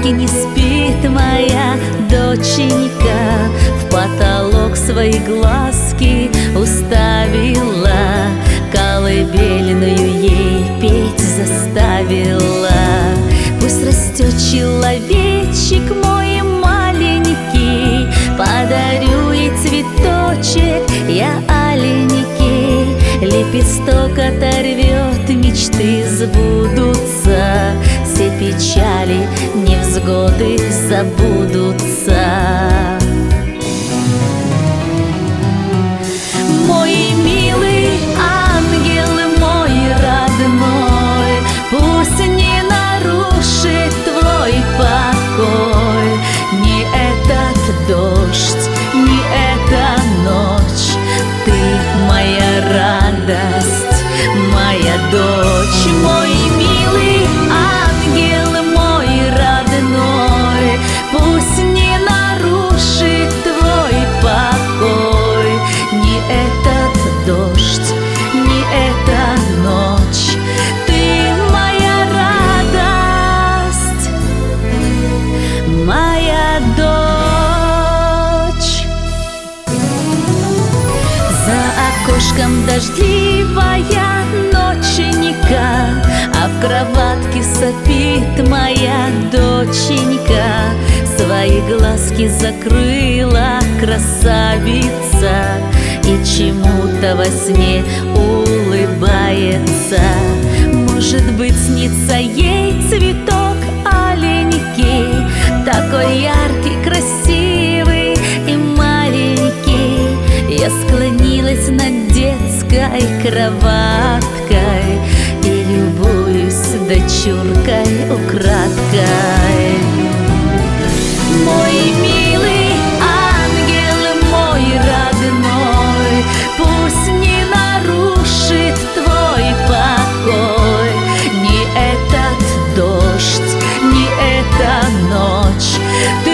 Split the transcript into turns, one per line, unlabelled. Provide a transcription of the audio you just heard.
глазки не спит моя доченька, в потолок свои глазки уставила, колыбельную ей петь заставила. Пусть растет человечек мой маленький, подарю ей цветочек я аленький. Лепесток оторвет, мечты сбудутся, все печали, невзгоды забудутся. Мой милый ангел, мой родной, пусть не нарушит твой покой ни этот дождь, ни эта ночь. Ты моя радость, моя дочь. Мой милый ангел, мой родной, пусть не нарушит твой покой ни этот дождь, ни эта ночь. Ты моя радость, моя дочь. За окошком дождливая ноченька, а в кроватке сопит моя доченька. Свои глазки закрыла красавица и чему-то во сне улыбается. Может быть, снится ей цветок аленький, такой яркий, красивый и маленький. Я склонилась над детской кроваткой и любуюсь дочуркой украдкой. Мой милый ангел, мой родной, пусть не нарушит твой покой ни этот дождь, ни эта ночь. Ты